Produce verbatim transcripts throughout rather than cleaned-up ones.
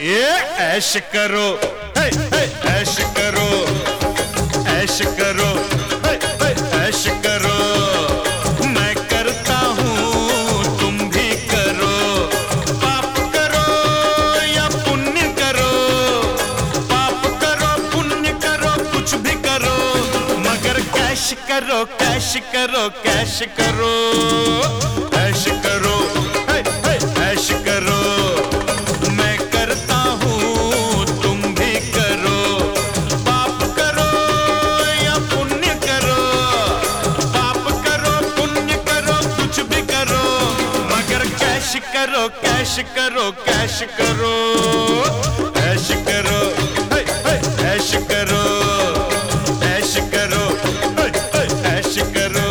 ये ऐश करो, हे, हे, ऐश करो, ऐश करो, हे, हे, ऐश करो। मैं करता हूँ तुम भी करो, पाप करो या पुण्य करो, पाप करो पुण्य करो कुछ भी करो, मगर कैश करो, कैश करो, कैश करो, ऐश करो, हे, हे, ऐश करो। मैं करता हूँ तुम भी करो, पाप करो या पुण्य करो, पाप करो पुण्य करो कुछ भी करो, मगर कैश करो, कैश करो, कैश करो, ऐश करो, हे, हे, ऐश करो, ऐश करो, हे, हे, ऐश करो।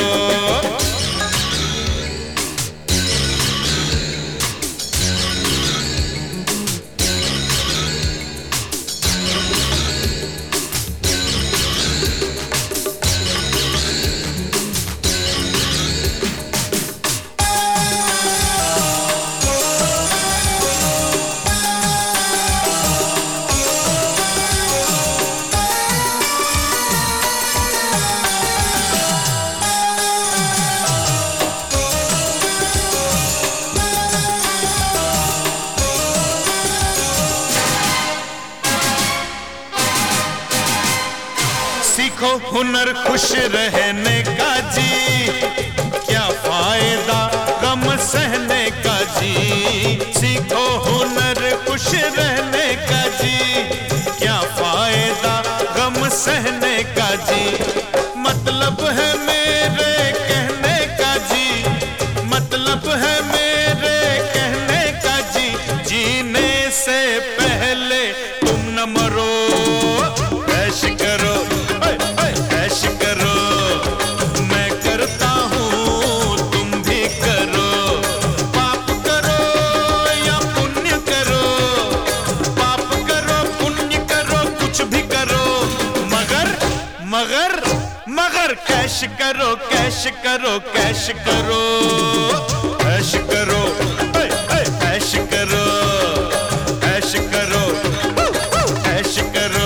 सीखो हुनर खुश रहने का जी, क्या फायदा गम सहने का जी। सीखो हुनर खुश रहने का जी, क्या फायदा गम सहने का जी। मतलब है मेरे कहने का जी, मतलब है मेरे कहने का जी, जीने से पहले तुम न मरो। ऐश करो, ऐश करो, मैं करता हूँ तुम भी करो, पाप करो या पुण्य करो, पाप करो पुण्य करो कुछ भी करो, मगर मगर मगर कैश करो, कैश करो, कैश करो, ऐश करो, ऐश करो, ऐश करो, ऐश करो।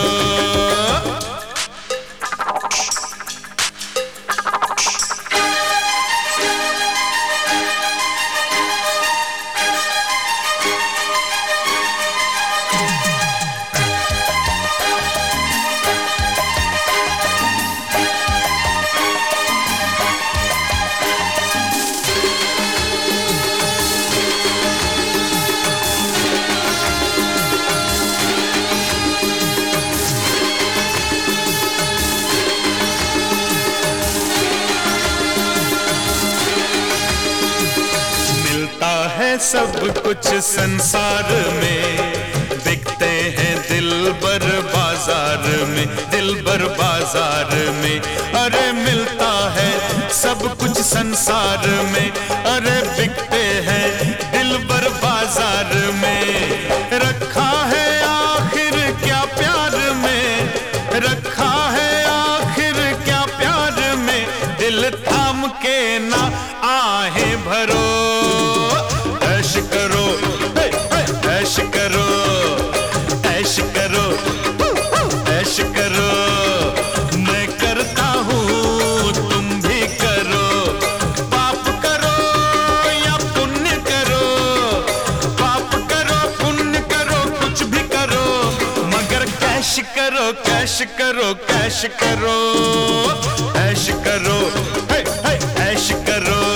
है सब कुछ संसार में, बिकते हैं दिलबर बाजार में, दिलबर बाजार में। अरे मिलता है सब कुछ संसार में, अरे बिकते हैं दिलबर बाजार में। रखा है आखिर क्या प्यार में, रखा है आखिर क्या प्यार में, दिल थाम के ना आहें भरो। ऐश करो, ऐश करो, ऐश करो, ऐश करो, मैं करता हूँ तुम भी करो, पाप करो या पुण्य करो, पाप करो पुण्य करो कुछ भी करो, मगर कैश करो, कैश करो, कैश करो, ऐश करो, ऐश करो।